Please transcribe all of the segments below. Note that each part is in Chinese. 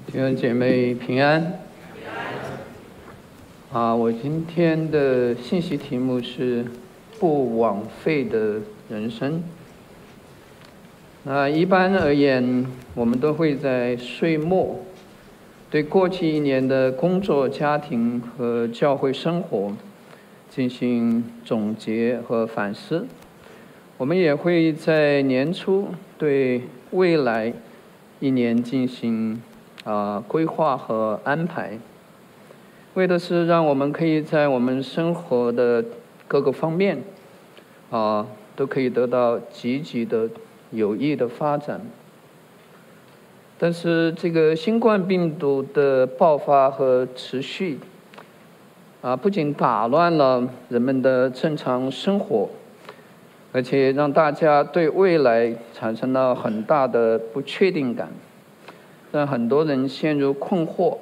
弟兄姐妹平安。我今天的信息题目是不枉费的人生。一般而言，我们都会在岁末对过去一年的工作、家庭和教会生活进行总结和反思。我们也会在年初对未来一年进行规划和安排，为的是让我们可以在我们生活的各个方面都可以得到积极的有益的发展。但是这个新冠病毒的爆发和持续不仅打乱了人们的正常生活，而且让大家对未来产生了很大的不确定感，让很多人陷入困惑、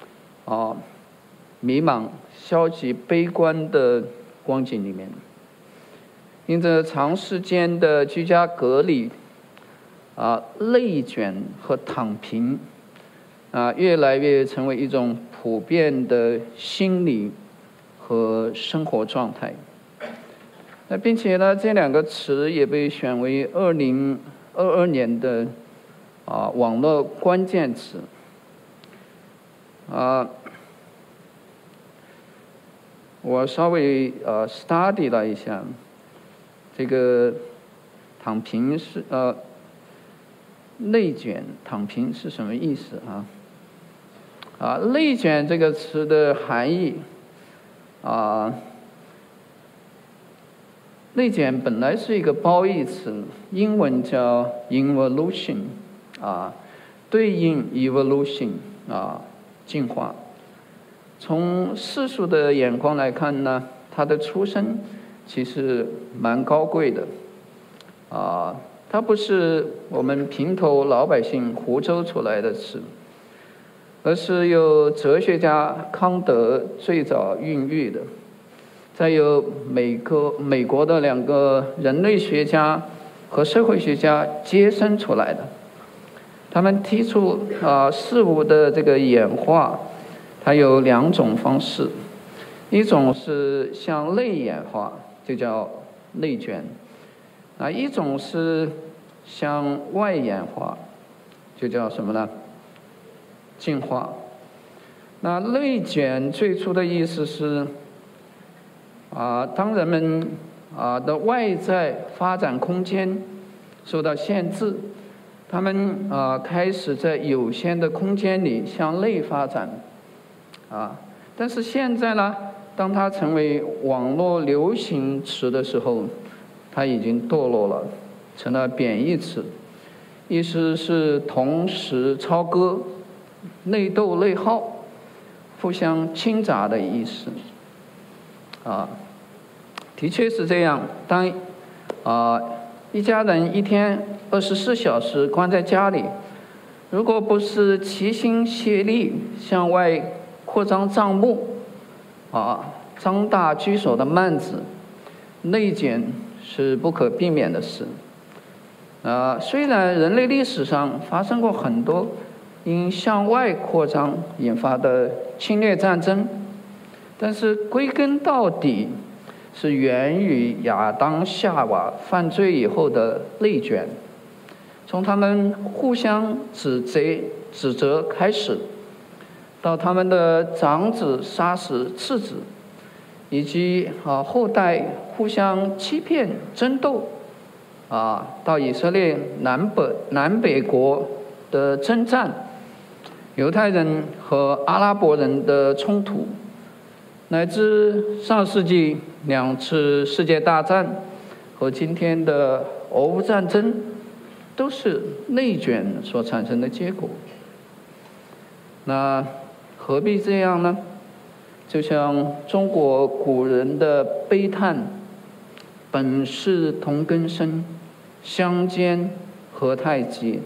迷茫、消极、悲观的光景里面。因着长时间的居家隔离、内卷和躺平越来越成为一种普遍的心理和生活状态。并且呢，这两个词也被选为2022年的网络关键词。我稍微study 了一下，这个躺平是内卷，躺平是什么意思内卷这个词的含义内卷本来是一个褒义词，英文叫 involution 对应 evolution 进化。从世俗的眼光来看呢，它的出身其实蛮高贵的它不是我们平头老百姓胡诌出来的词，而是由哲学家康德最早孕育的，再由美国的2个人类学家和社会学家接生出来的。他们提出事物的这个演化，它有2种方式，一种是向内演化，就叫内卷一种是向外演化，就叫什么呢？进化。内卷最初的意思是当人们的外在发展空间受到限制，他们开始在有限的空间里向内发展但是现在呢，当它成为网络流行词的时候，它已经堕落了，成了贬义词，意思是同时超歌、内斗内耗、互相倾轧的意思的确是这样。当一家人一天24小时关在家里，如果不是齐心协力向外扩张账目张大居首的幔子，内卷是不可避免的事虽然人类历史上发生过很多因向外扩张引发的侵略战争，但是归根到底是源于亚当夏娃犯罪以后的内卷，从他们互相指责开始，到他们的长子杀死次子，以及后代互相欺骗争斗到以色列南北国的征战，犹太人和阿拉伯人的冲突，乃至上世纪2次世界大战和今天的俄乌战争，都是内卷所产生的结果。何必这样呢？就像中国古人的悲叹：本是同根生，相煎何太急。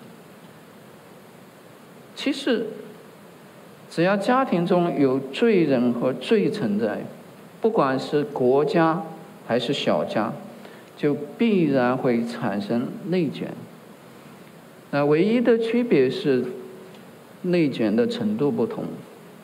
其实只要家庭中有罪人和罪存在，不管是国家还是小家，就必然会产生内卷。唯一的区别是内卷的程度不同。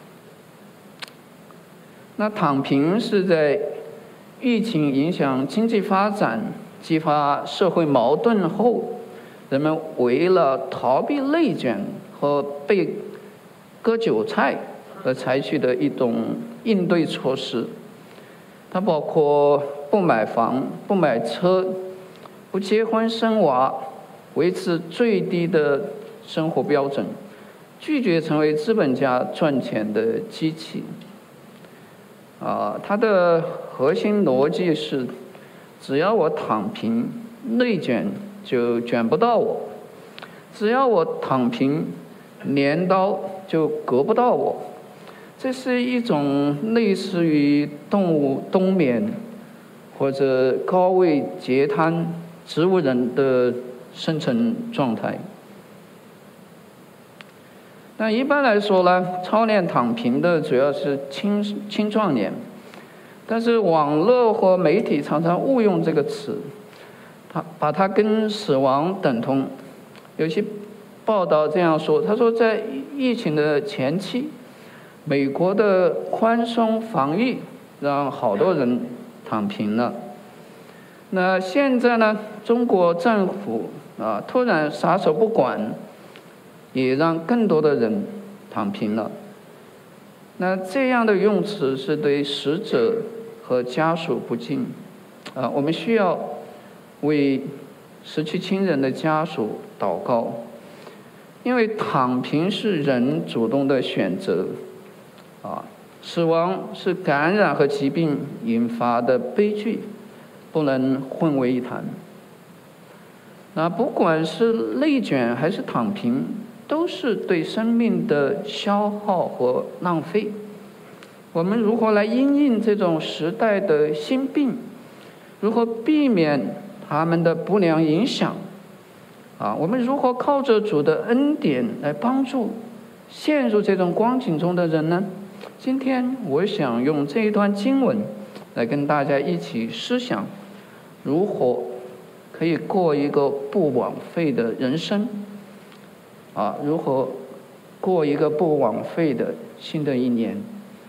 那躺平是在疫情影响经济发展、激发社会矛盾后，人们为了逃避内卷和被割韭菜而采取的一种应对措施。它包括不买房、不买车、不结婚生娃，维持最低的生活标准，拒绝成为资本家赚钱的机器。它的核心逻辑是：只要我躺平，内卷就卷不到我；只要我躺平，镰刀就割不到我。这是一种类似于动物冬眠或者高位截瘫植物人的生存状态。那一般来说呢，操练躺平的主要是青壮年，但是网络和媒体常常误用这个词，把它跟死亡等同。有些报道这样说，他说在疫情的前期，美国的宽松防疫让好多人躺平了。那现在呢，中国政府突然撒手不管，也让更多的人躺平了。那这样的用词是对死者和家属不敬。我们需要为失去亲人的家属祷告，因为躺平是人主动的选择。死亡是感染和疾病引发的悲剧，不能混为一谈。那不管是内卷还是躺平，都是对生命的消耗和浪费。我们如何来因应这种时代的新病？如何避免他们的不良影响？我们如何靠着主的恩典来帮助陷入这种光景中的人呢？今天我想用这一段经文来跟大家一起思想，如何可以过一个不枉费的人生，如何过一个不枉费的新的一年。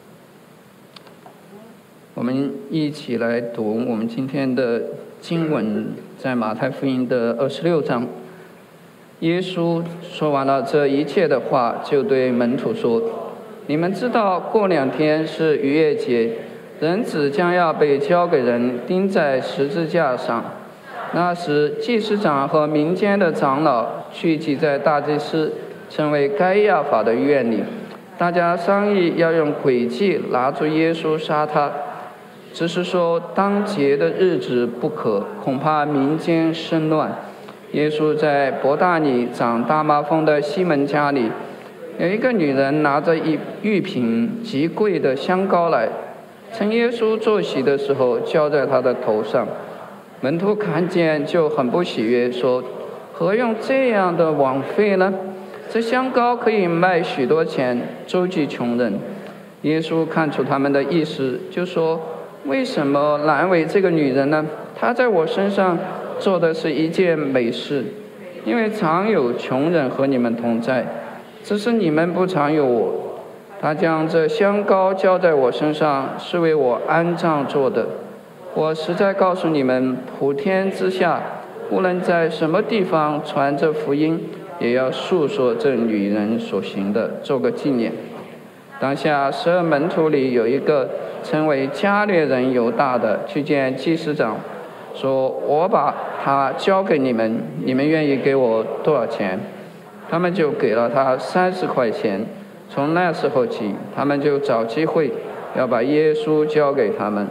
我们一起来读我们今天的经文，在马太福音的26章。耶稣说完了这一切的话，就对门徒说：你们知道，过2天是逾越节，人子将要被交给人，钉在十字架上。那时，祭司长和民间的长老聚集在大祭司称为该亚法的院里，大家商议要用诡计拿住耶稣杀他，只是说当节的日子不可，恐怕民间生乱。耶稣在伯大尼长大麻风的西门家里，有一个女人拿着一玉瓶极贵的香膏来，趁耶稣坐席的时候浇在他的头上。门徒看见就很不喜悦，说：何用这样的枉费呢？这香膏可以卖许多钱，周济穷人。耶稣看出他们的意思，就说：为什么难为这个女人呢？她在我身上做的是一件美事，因为常有穷人和你们同在，只是你们不常有我。他将这香膏浇在我身上，是为我安葬做的。我实在告诉你们，普天之下，无论在什么地方传这福音，也要述说这女人所行的，做个纪念。当下12门徒里有一个称为加略人犹大的，去见祭司长，说：我把他交给你们，你们愿意给我多少钱？他们就给了他30块钱。从那时候起，他们就找机会要把耶稣交给他们。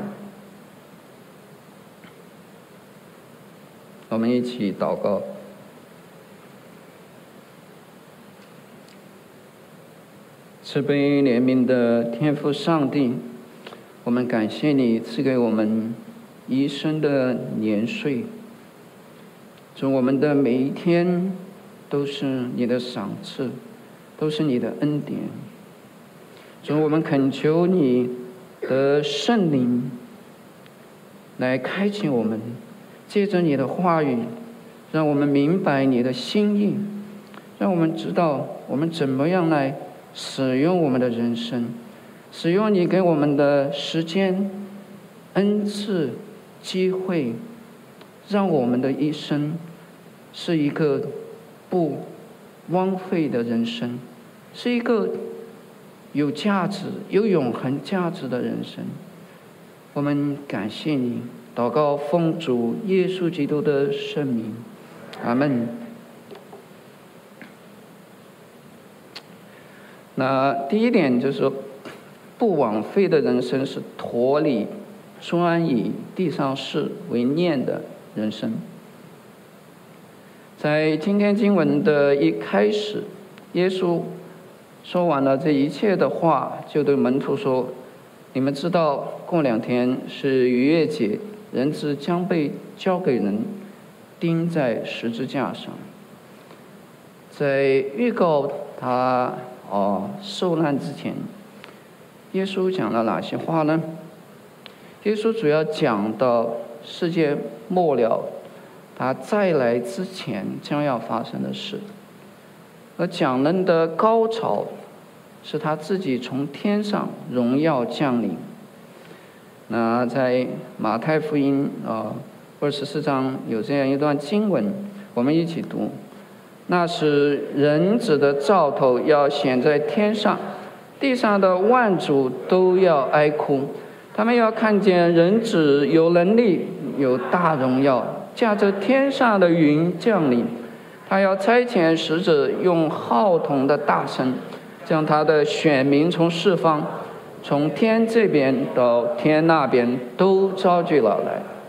我们一起祷告。慈悲怜悯的天父上帝，我们感谢你赐给我们一生的年岁，主，我们的每一天都是你的赏赐，都是你的恩典。主，我们恳求你的圣灵来开启我们，借着你的话语，让我们明白你的心意， 让我们知道我们怎么样来使用我们的人生，使用你给我们的时间、恩赐、机会，让我们的一生是一个不荒废的人生，是一个有价值、有永恒价值的人生。我们感谢你，祷告奉主耶稣基督的圣名，阿们。那第一点就是说，不枉费的人生是脱离专以地上事为念的人生。在今天经文的一开始，耶稣说完了这一切的话，就对门徒说：“你们知道，过2天是逾越节，人子将被交给人，钉在十字架上。”在预告他受难之前，耶稣讲了哪些话呢？耶稣主要讲到世界末了，他再来之前将要发生的事。而讲论的高潮是他自己从天上荣耀降临。那在马太福音24章有这样一段经文，我们一起读：那时人子的兆头要显在天上，地上的万族都要哀哭，他们要看见人子有能力，有大荣耀，驾着天上的云降临。他要差遣使者，用号筒的大声，将他的选民从四方，从天这边到天那边都招聚了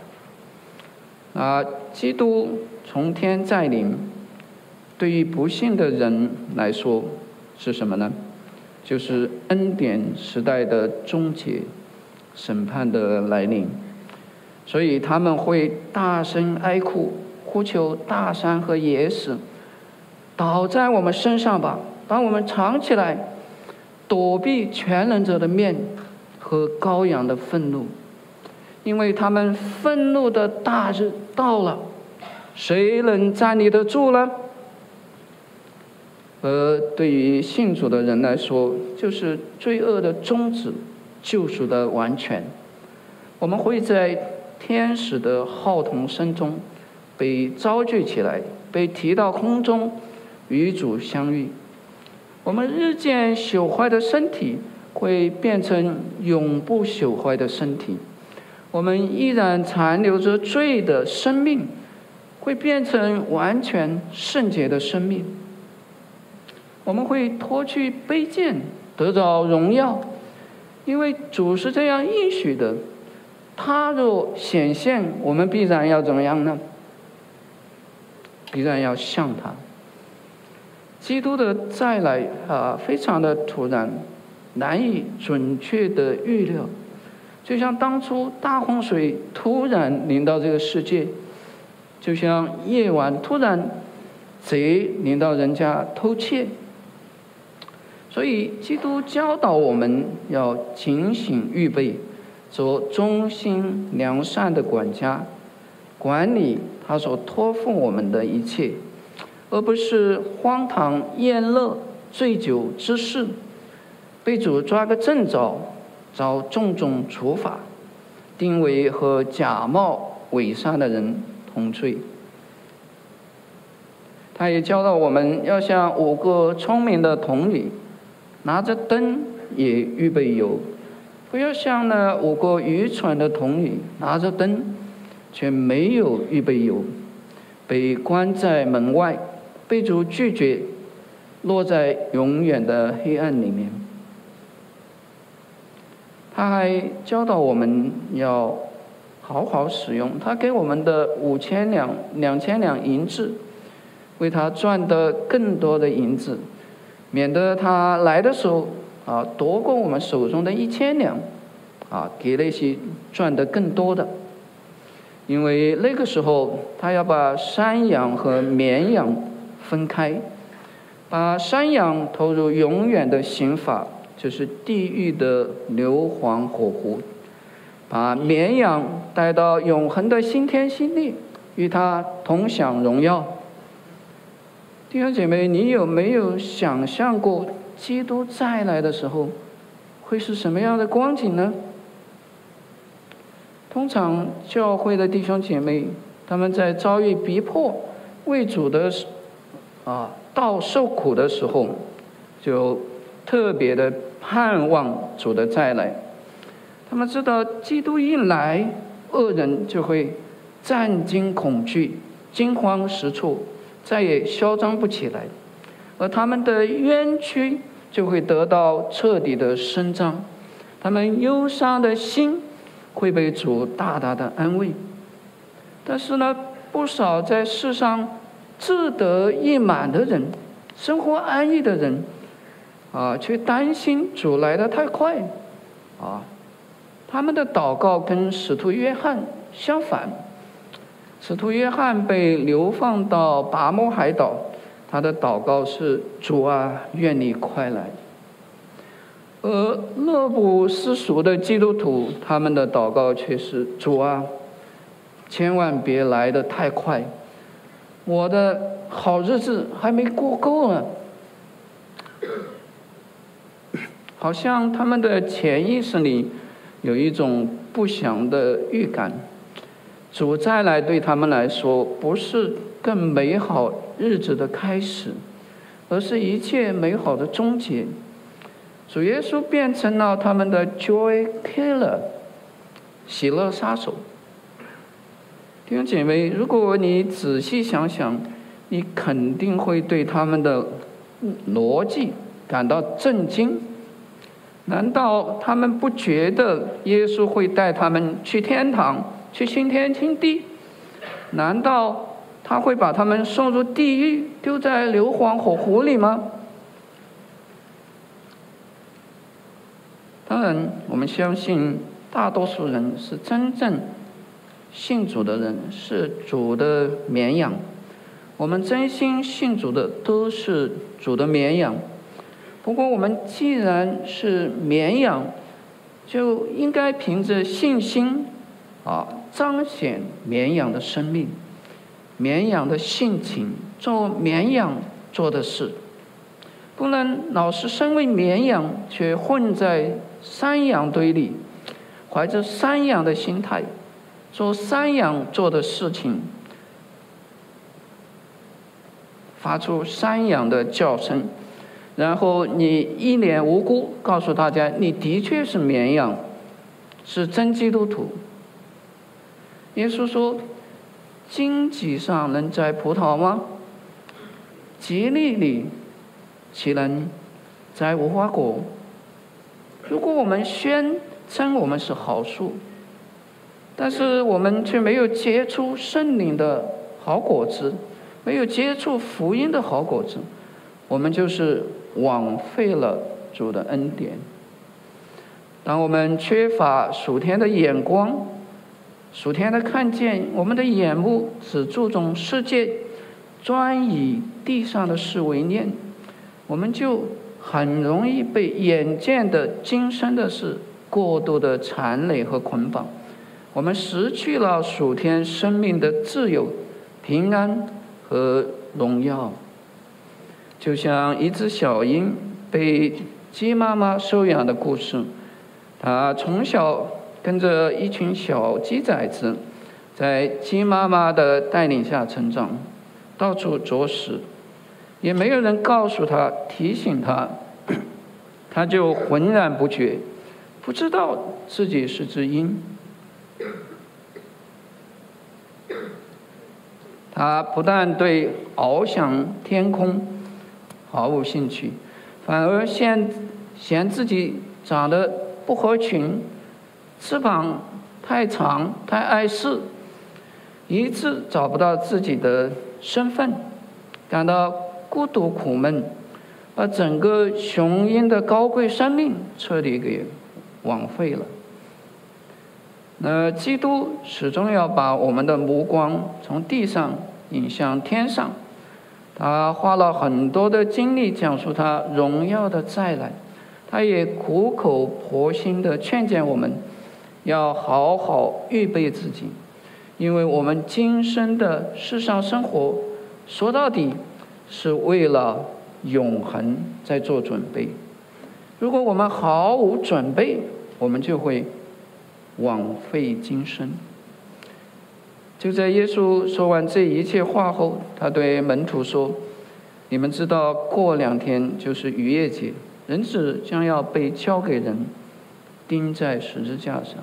来。基督从天再临，对于不信的人来说是什么呢？就是恩典时代的终结，审判的来临。所以他们会大声哀哭，呼求大山和野史倒在我们身上吧，把我们藏起来，躲避全能者的面和羔羊的愤怒，因为他们愤怒的大日到了，谁能站立得住呢？而对于信主的人来说，就是罪恶的终止，救赎的完全。我们会在天使的号筒声中被招聚起来，被提到空中，与主相遇。我们日渐朽坏的身体会变成永不朽坏的身体，我们依然残留着罪的生命会变成完全圣洁的生命。我们会脱去卑贱，得着荣耀，因为主是这样应许的。他若显现，我们必然要怎么样呢？必然要像他。基督的再来非常的突然，难以准确的预料，就像当初大洪水突然临到这个世界，就像夜晚突然贼临到人家偷窃。所以基督教导我们要警醒预备，做忠心良善的管家，管理他所托付我们的一切，而不是荒唐宴乐醉酒之事，被主抓个正着，遭重重处罚，定为和假冒伪善的人同罪。他也教导我们要像5个聪明的童女，拿着灯也预备油，不要像那5个愚蠢的童女，拿着灯却没有预备油，被关在门外，被主拒绝，落在永远的黑暗里面。他还教导我们要好好使用他给我们的5000两、2000两银子，为他赚得更多的银子，免得他来的时候夺过我们手中的1000两给那些赚得更多的。因为那个时候他要把山羊和绵羊分开，把山羊投入永远的刑罚，就是地狱的硫磺火湖，把绵羊带到永恒的新天新地，与他同享荣耀。 弟兄姐妹，你有没有想象过基督再来的时候会是什么样的光景呢？通常教会的弟兄姐妹，他们在遭遇逼迫、为主的道受苦的时候，就特别的盼望主的再来。他们知道基督一来，恶人就会战惊恐惧、惊慌失措，再也嚣张不起来，而他们的冤屈就会得到彻底的伸张，他们忧伤的心会被主大大的安慰。但是呢，不少在世上志得意满的人，生活安逸的人却担心主来得太快他们的祷告跟使徒约翰相反。使徒约翰被流放到拔摩海岛，他的祷告是：主啊，愿你快来。而乐不思蜀的基督徒，他们的祷告却是：主啊，千万别来得太快，我的好日子还没过够呢。好像他们的潜意识里有一种不祥的预感，主再来对他们来说不是更美好日子的开始，而是一切美好的终结。主耶稣变成了他们的 joy killer， 喜乐杀手。弟兄姐妹，如果你仔细想想，你肯定会对他们的逻辑感到震惊。难道他们不觉得耶稣会带他们去天堂，去新天新地？难道他会把他们送入地狱，丢在硫磺火湖里吗？当然，我们相信大多数人是真正信主的人，是主的绵羊。我们真心信主的都是主的绵羊。不过我们既然是绵羊，就应该凭着信心彰显绵羊的生命，绵羊的性情，做绵羊做的事，不能老是身为绵羊却混在山羊堆里，怀着山羊的心态做山羊做的事情，发出山羊的叫声，然后你一脸无辜告诉大家你的确是绵羊，是真基督徒。耶稣说，荆棘上能摘葡萄吗？蒺藜里岂能摘无花果？如果我们宣称我们是好树，但是我们却没有结出圣灵的好果子，没有结出福音的好果子，我们就是枉费了主的恩典。当我们缺乏属天的眼光，属天的看见，我们的眼目只注重世界，专以地上的事为念，我们就很容易被眼见的今生的事过度的缠累和捆绑，我们失去了属天生命的自由、平安和荣耀。就像一只小鹰被鸡妈妈收养的故事，它从小跟着一群小鸡崽子，在鸡妈妈的带领下成长，到处啄食，也没有人告诉他、提醒他，他就浑然不觉，不知道自己是只鹰。他不但对翱翔天空毫无兴趣，反而嫌自己长得不合群，翅膀太长太碍事，一直找不到自己的身份，感到孤独苦闷，把整个雄鹰的高贵生命彻底给枉费了。那基督始终要把我们的目光从地上引向天上，他花了很多的精力讲述他荣耀的再来，他也苦口婆心地劝谏我们要好好预备自己，因为我们今生的世上生活说到底是为了永恒在做准备。如果我们毫无准备，我们就会枉费今生。就在耶稣说完这一切话后，他对门徒说：你们知道过2天就是逾越节，人子将要被交给人，钉在十字架上。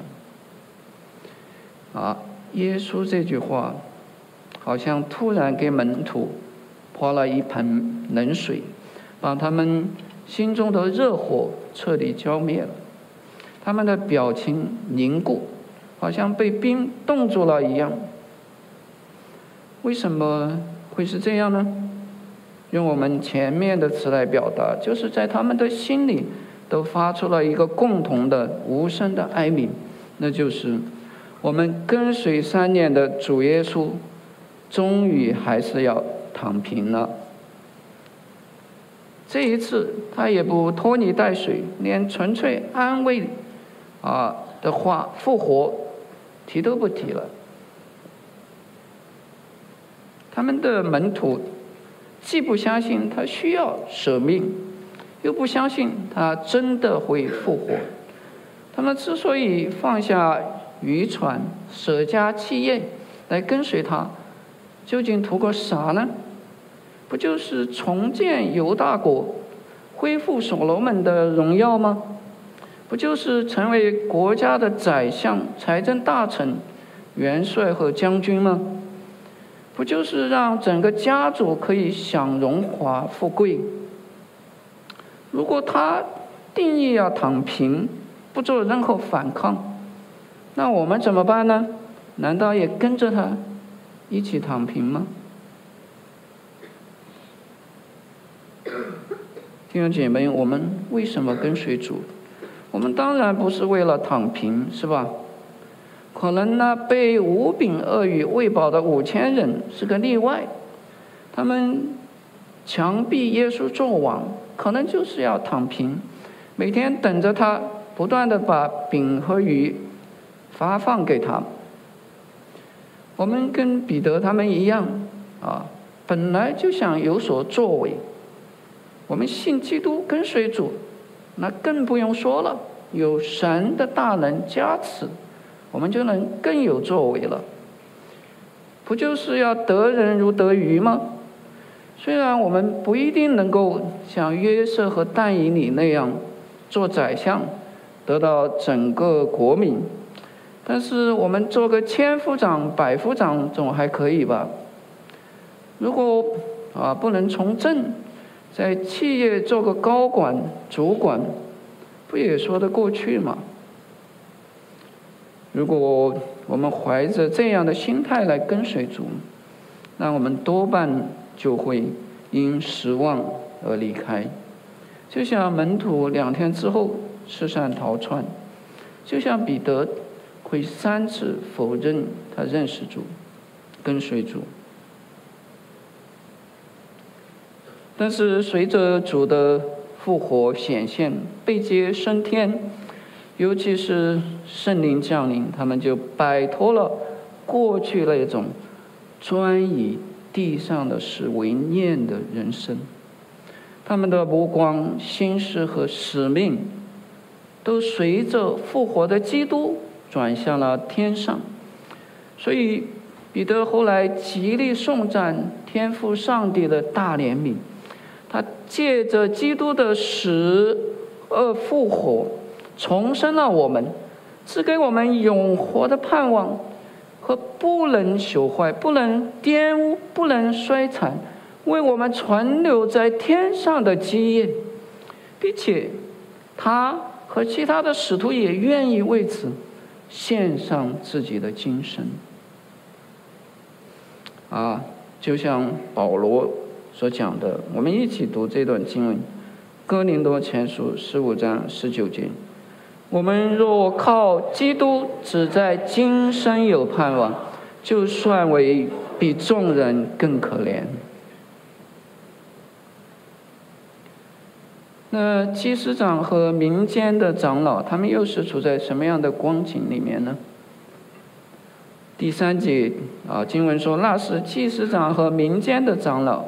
耶稣这句话好像突然给门徒泼了一盆冷水，把他们心中的热火彻底浇灭了。他们的表情凝固，好像被冰冻住了一样。为什么会是这样呢？用我们前面的词来表达，就是在他们的心里都发出了一个共同的无声的哀鸣，那就是我们跟随3年的主耶稣，终于还是要躺平了。这一次他也不拖泥带水，连纯粹安慰的话复活提都不提了。他们的门徒既不相信他需要舍命，又不相信他真的会复活。他们之所以放下渔船，舍家弃业来跟随他，究竟图个啥呢？不就是重建犹大国，恢复所罗门的荣耀吗？不就是成为国家的宰相、财政大臣、元帅和将军吗？不就是让整个家族可以享荣华富贵？如果他定义要躺平，不做任何反抗，那我们怎么办呢？难道也跟着他一起躺平吗？弟兄姐妹，我们为什么跟随主？我们当然不是为了躺平，是吧？可能那被5饼2鱼喂饱的5000人是个例外，他们强逼耶稣做王，可能就是要躺平，每天等着他不断地把饼和鱼发放给他。我们跟彼得他们一样本来就想有所作为。我们信基督跟随主，那更不用说了，有神的大能加持，我们就能更有作为了。不就是要得人如得鱼吗？虽然我们不一定能够像约瑟和但以理那样做宰相，得到整个国民，但是我们做个千夫长、百夫长总还可以吧？如果不能从政，在企业做个高管、主管，不也说得过去吗？如果我们怀着这样的心态来跟随主，那我们多半就会因失望而离开。就像门徒2天之后四散逃窜，就像彼得会3次否认他认识主、跟随主。但是随着主的复活显现，被接升天，尤其是圣灵降临，他们就摆脱了过去那种专以地上的事为念的人生。他们的目光、心思和使命都随着复活的基督转向了天上。所以彼得后来极力颂赞天父上帝的大怜悯，他借着基督的死而复活，重生了我们，赐给我们永活的盼望和不能朽坏、不能玷污、不能衰残，为我们存留在天上的基业，并且他和其他的使徒也愿意为此献上自己的精神。就像保罗所讲的，我们一起读这段经文，哥林多前书15章19节：我们若靠基督只在今生有盼望，就算为比众人更可怜。那祭司长和民间的长老，他们又是处在什么样的光景里面呢？第3节经文说，那时祭司长和民间的长老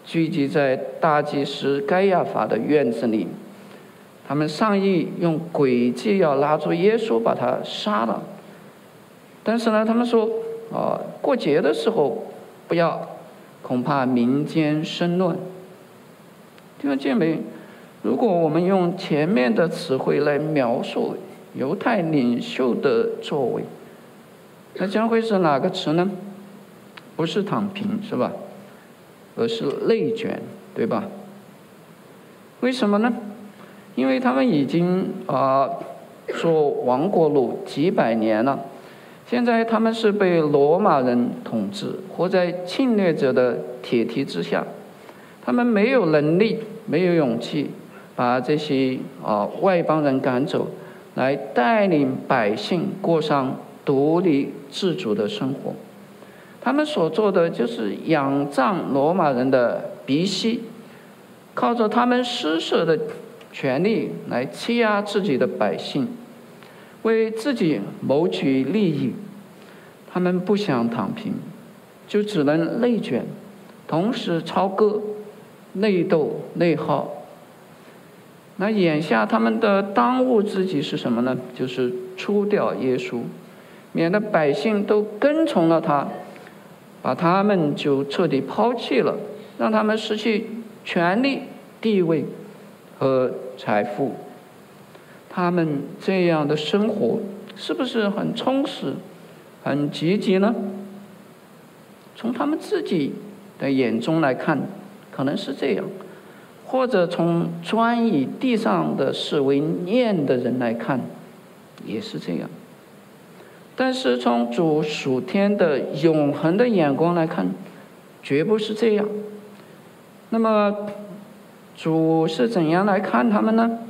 聚集在大祭司该亚法的院子里，他们商议用诡计要拉住耶稣，把他杀了。但是呢，他们说过节的时候不要，恐怕民间生乱。弟兄姐妹，如果我们用前面的词汇来描述犹太领袖的作为，那将会是哪个词呢？不是躺平，是吧？而是内卷，对吧？为什么呢？因为他们已经做亡国奴几百年了，现在他们是被罗马人统治，活在侵略者的铁蹄之下，他们没有能力，没有勇气把这些外邦人赶走，来带领百姓过上独立自主的生活。他们所做的就是仰仗罗马人的鼻息，靠着他们施舍的权利来欺压自己的百姓，为自己谋取利益。他们不想躺平，就只能内卷，同时操戈、内斗、内耗。那眼下他们的当务之急是什么呢？就是除掉耶稣，免得百姓都跟从了他，把他们就彻底抛弃了，让他们失去权力、地位和财富。他们这样的生活是不是很充实、很积极呢？从他们自己的眼中来看，可能是这样；或者从专以地上的事为念的人来看，也是这样。但是从主属天的永恒的眼光来看，绝不是这样。那么主是怎样来看他们呢？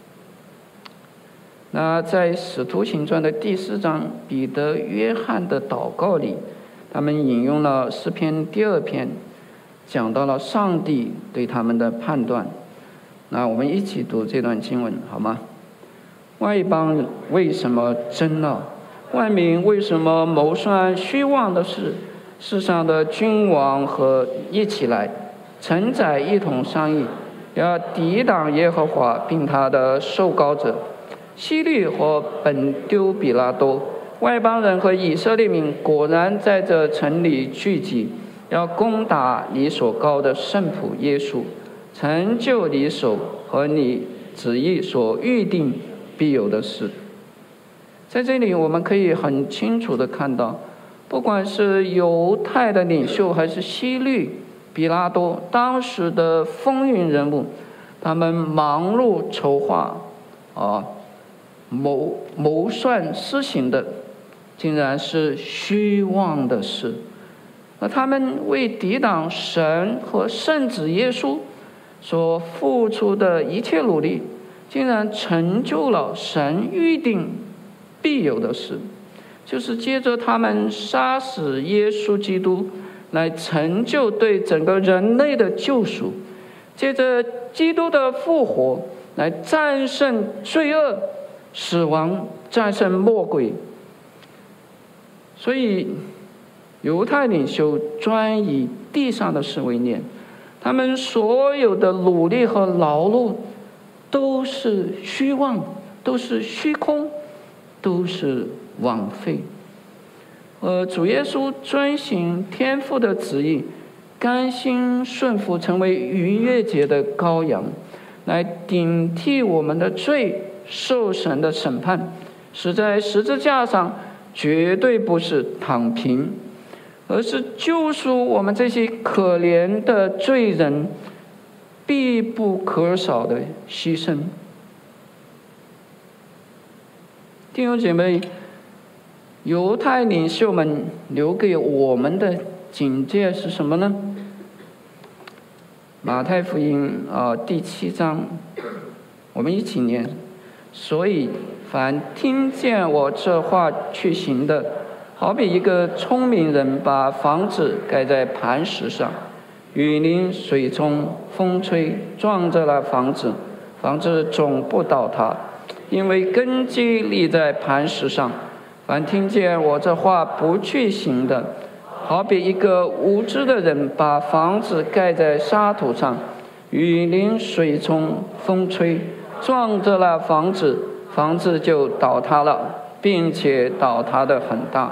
那在使徒行传的第4章，彼得、约翰的祷告里，他们引用了诗篇第2篇，讲到了上帝对他们的判断。那我们一起读这段经文好吗？外邦为什么争闹？万民为什么谋算虚妄的事？世上的君王和一起来，臣宰一同商议，要抵挡耶和华并他的受膏者。希律和本丢比拉多，外邦人和以色列民果然在这城里聚集，要攻打你所膏的圣仆耶稣，成就你手和你旨意所预定必有的事。在这里我们可以很清楚地看到，不管是犹太的领袖还是希律、比拉多当时的风云人物，他们忙碌筹划谋算施行的竟然是虚妄的事。而他们为抵挡神和圣子耶稣所付出的一切努力，竟然成就了神预定必有的事，就是借着他们杀死耶稣基督来成就对整个人类的救赎，借着基督的复活来战胜罪恶、死亡，战胜魔鬼。所以犹太领袖专以地上的事为念，他们所有的努力和劳碌都是虚妄，都是虚空，都是枉费。主耶稣遵行天父的旨意，甘心顺服，成为逾越节的羔羊，来顶替我们的罪，受神的审判，死在十字架上，绝对不是躺平，而是救赎我们这些可怜的罪人必不可少的牺牲。弟兄姐妹，犹太领袖们留给我们的警戒是什么呢？马太福音第7章，我们一起念。所以凡听见我这话去行的，好比一个聪明人把房子盖在磐石上，雨淋水冲风吹，撞着了房子，房子总不倒塌，因为根基立在磐石上。凡听见我这话不去行的， 好比一个无知的人把房子盖在沙土上，雨淋、水冲、风吹，撞着了房子，房子就倒塌了，并且倒塌得很大。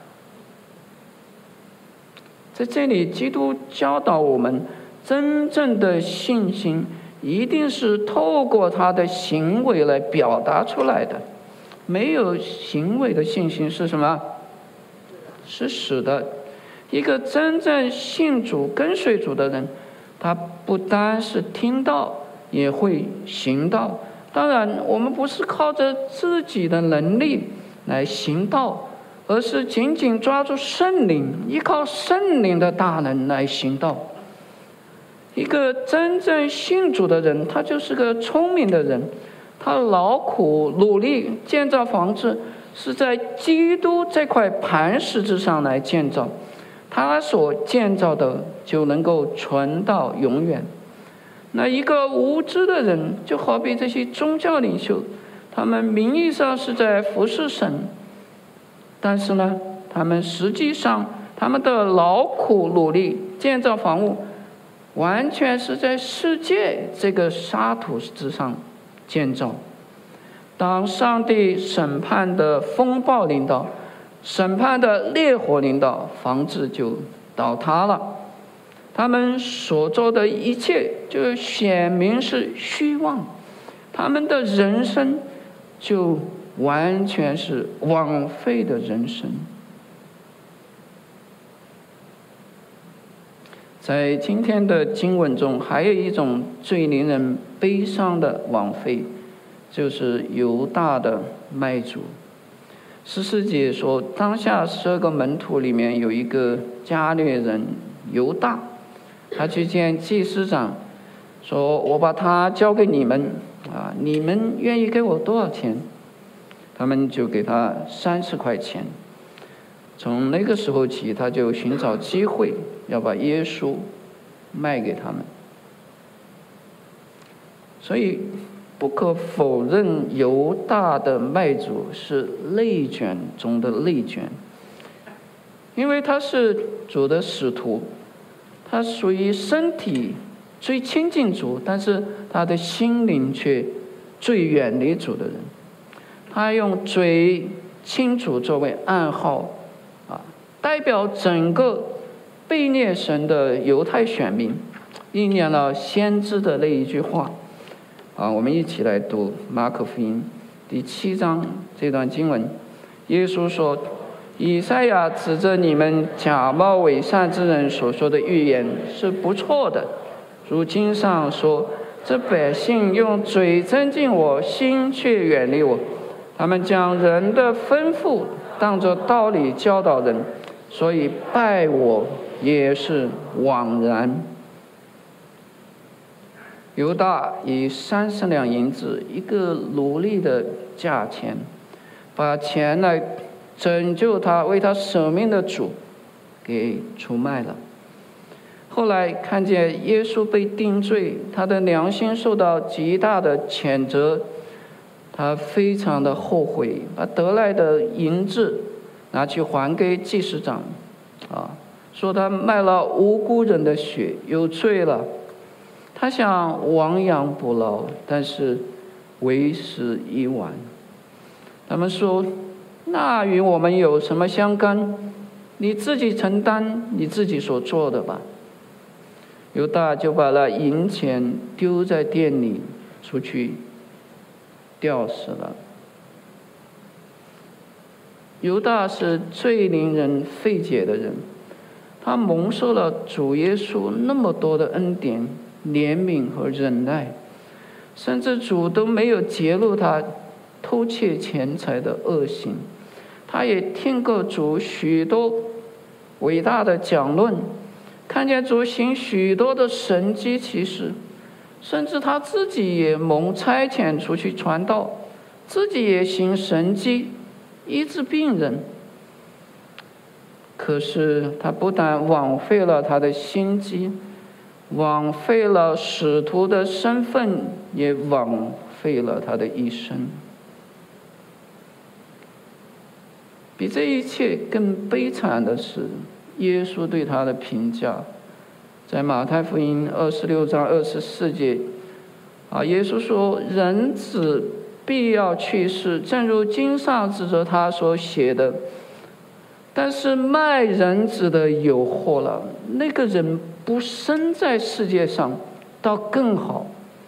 在这里，基督教导我们，真正的信心一定是透过他的行为来表达出来的。没有行为的信心是什么？是死的。一个真正信主、跟随主的人，他不单是听到，也会行道。当然，我们不是靠着自己的能力来行道，而是紧紧抓住圣灵，依靠圣灵的大能来行道。一个真正信主的人，他就是个聪明的人，他劳苦努力建造房子，是在基督这块磐石之上来建造，他所建造的就能够存到永远。那一个无知的人，就好比这些宗教领袖，他们名义上是在服侍神，但是呢，他们实际上他们的劳苦努力建造房屋，完全是在世界这个沙土之上建造。当上帝审判的风暴临到，审判的烈火临到，房子就倒塌了。他们所做的一切就显明是虚妄，他们的人生就完全是枉费的人生。在今天的经文中，还有一种最令人悲伤的枉费，就是犹大的卖主。14节说，当下12个门徒里面有一个加略人犹大，他去见祭司长，说：“我把他交给你们，你们愿意给我多少钱？”他们就给他30块钱。从那个时候起，他就寻找机会要把耶稣卖给他们。所以不可否认，犹大的卖主是内卷中的内卷，因为他是主的使徒，他属于身体最亲近主，但是他的心灵却最远离主的人。他用嘴亲主作为暗号，代表整个悖逆神的犹太选民，应验了先知的那一句话。我们一起来读马可福音第7章这段经文。耶稣说：“以赛亚指着你们假冒伪善之人所说的预言是不错的。如经上说，这百姓用嘴增进我，心却远离我。他们将人的吩咐当作道理教导人，所以拜我也是枉然。”犹大以30两银子，一个奴隶的价钱，把钱来拯救他为他舍命的主给出卖了。后来看见耶稣被定罪，他的良心受到极大的谴责，他非常的后悔，把得来的银子拿去还给祭司长，说他卖了无辜人的血，有罪了。他想亡羊补牢，但是为时已晚。他们说：“那与我们有什么相干？你自己承担你自己所做的吧。”犹大就把那银钱丢在店里，出去吊死了。犹大是最令人费解的人，他蒙受了主耶稣那么多的恩典、怜悯和忍耐，甚至主都没有揭露他偷窃钱财的恶行。他也听过主许多伟大的讲论，看见主行许多的神迹奇事，甚至他自己也蒙差遣出去传道，自己也行神迹医治病人。可是他不但枉费了他的心机，枉费了使徒的身份，也枉费了他的一生。比这一切更悲惨的是， 耶稣对他的评价。在马太福音26章24节，耶稣说：“人子必要去世，正如经上指着他所写的。但是卖人子的有祸了，那个人不生在世界上，倒更好。”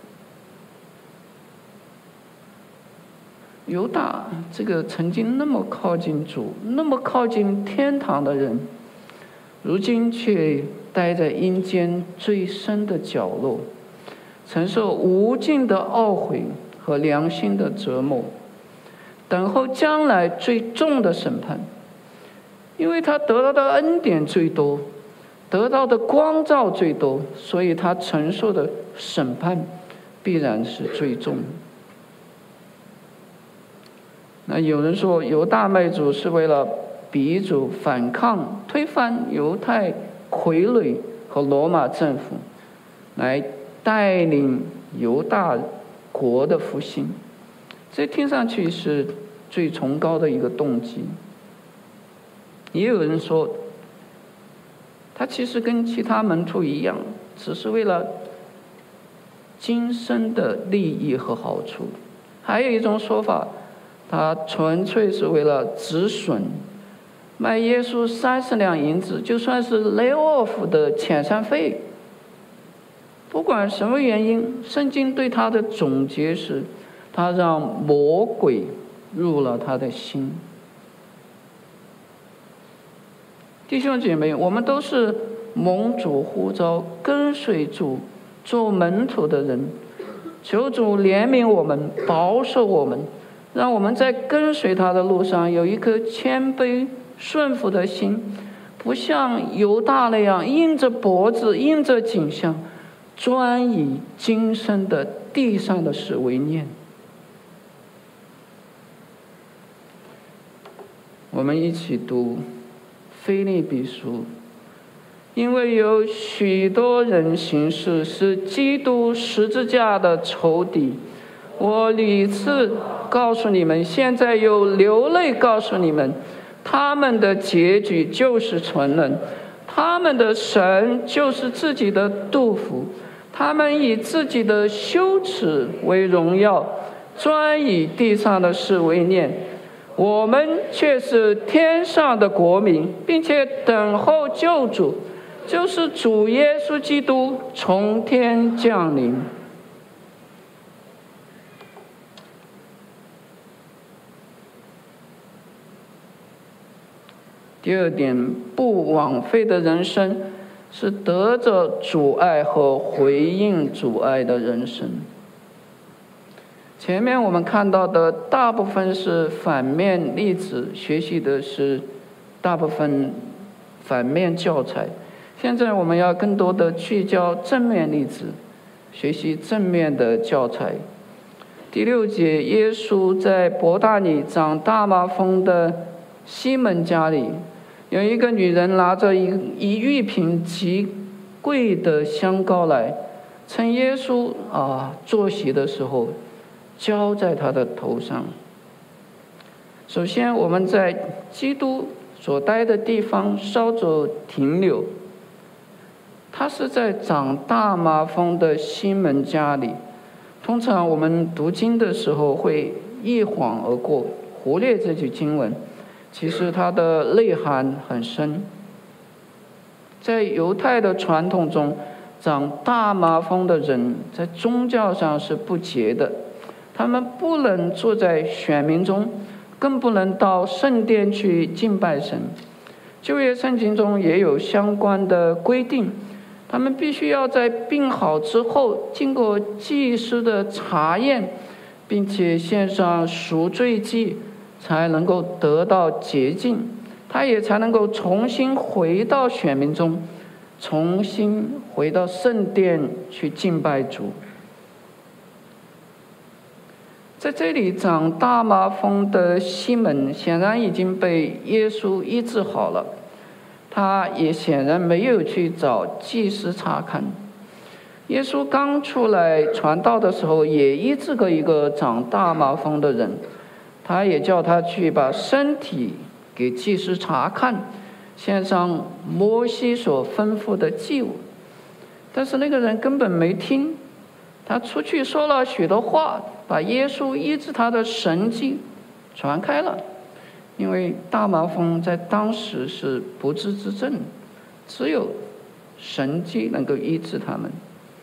犹大这个曾经那么靠近主、那么靠近天堂的人，如今却待在阴间最深的角落，承受无尽的懊悔和良心的折磨，等候将来最重的审判。因为他得到的恩典最多，得到的光照最多，所以他承受的审判必然是最重。那有人说，犹大卖主是为了逼主反抗、推翻犹太傀儡和罗马政府，来带领犹大国的复兴。这听上去是最崇高的一个动机。也有人说，他其实跟其他门徒一样，只是为了今生的利益和好处。还有一种说法，他纯粹是为了止损，卖耶稣30两银子，就算是 lay off 的遣散费。不管什么原因，圣经对他的总结是，他让魔鬼入了他的心。弟兄姐妹，我们都是蒙主呼召跟随主做门徒的人，求主怜悯我们，保守我们，让我们在跟随他的路上有一颗谦卑顺服的心，不像犹大那样硬着脖子硬着颈项，专以今生的地上的事为念。我们一起读腓立比书。因为有许多人行事是基督十字架的仇敌，我屡次告诉你们，现在有流泪告诉你们，他们的结局就是沉沦，他们的神就是自己的杜甫，他们以自己的羞耻为荣耀，专以地上的事为念。我们却是天上的国民，并且等候救主，就是主耶稣基督从天降临。第二点，不枉费的人生是得着主爱和回应主爱的人生。前面我们看到的大部分是反面例子，学习的是大部分反面教材。现在我们要更多的聚焦正面例子，学习正面的教材。第6节，耶稣在伯大尼长大麻风的西门家里，有一个女人拿着一玉瓶极贵的香膏来，趁耶稣坐席的时候浇在他的头上。首先，我们在基督所待的地方稍作停留。他是在长大麻风的西门家里。通常我们读经的时候会一晃而过，忽略这句经文，其实它的内涵很深。在犹太的传统中，长大麻风的人在宗教上是不洁的，他们不能坐在选民中，更不能到圣殿去敬拜神。旧约圣经中也有相关的规定，他们必须要在病好之后，经过祭司的查验，并且献上赎罪祭，才能够得到洁净，他也才能够重新回到选民中，重新回到圣殿去敬拜主。在这里长大麻风的西门显然已经被耶稣医治好了，他也显然没有去找祭司查看。耶稣刚出来传道的时候，也医治过一个长大麻风的人，他也叫他去把身体给祭司查看， 献上摩西所吩咐的祭物。但是那个人根本没听，他出去说了许多话，把耶稣医治他的神迹传开了。因为大麻风在当时是不治之症，只有神迹能够医治他们。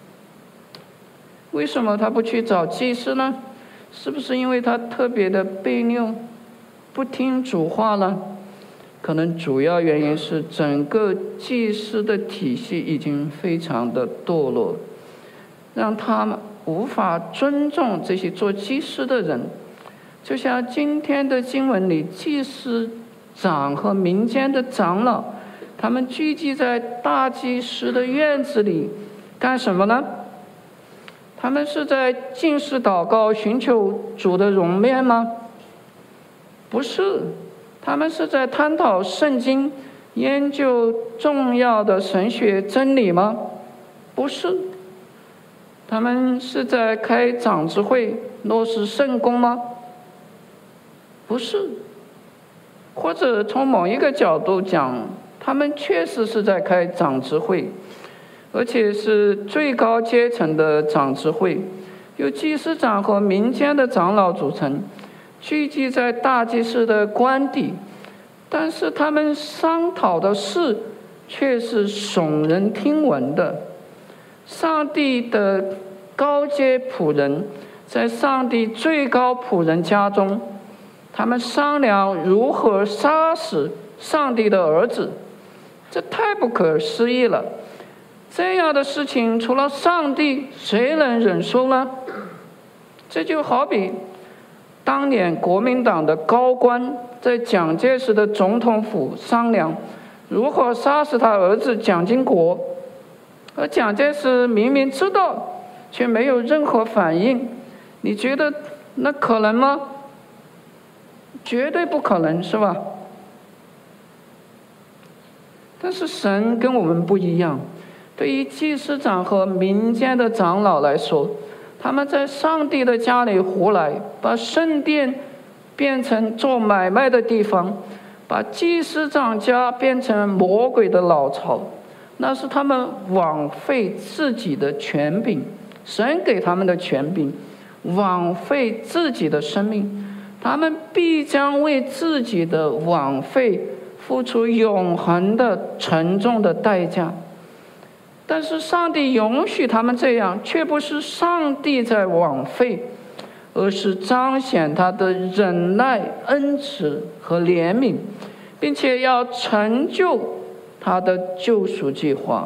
为什么他不去找祭司呢？是不是因为他特别的悖逆，不听主话呢？可能主要原因是整个祭司的体系已经非常的堕落，让他们无法尊重这些做祭司的人。就像今天的经文里，祭司长和民间的长老，他们聚集在大祭司的院子里干什么呢？他们是在禁食祷告，寻求主的容面吗？不是，他们是在探讨圣经，研究重要的神学真理吗？不是。他们是在开长执会，落实圣工吗？不是。或者从某一个角度讲，他们确实是在开长执会，而且是最高阶层的长执会，由祭司长和民间的长老组成，聚集在大祭司的官邸。但是他们商讨的事却是耸人听闻的。上帝的高阶仆人在上帝最高仆人家中，他们商量如何杀死上帝的儿子，这太不可思议了。这样的事情除了上帝，谁能忍受呢？这就好比当年国民党的高官在蒋介石的总统府商量如何杀死他儿子蒋经国，而蒋介石明明知道，却没有任何反应。你觉得那可能吗？绝对不可能，是吧？但是神跟我们不一样，对于祭司长和民间的长老来说，他们在上帝的家里胡来，把圣殿变成做买卖的地方，把祭司长家变成魔鬼的老巢，那是他们枉费自己的权柄，神给他们的权柄，枉费自己的生命，他们必将为自己的枉费付出永恒的沉重的代价。但是上帝允许他们这样，却不是上帝在枉费，而是彰显他的忍耐、恩慈和怜悯，并且要成就他的救赎计划。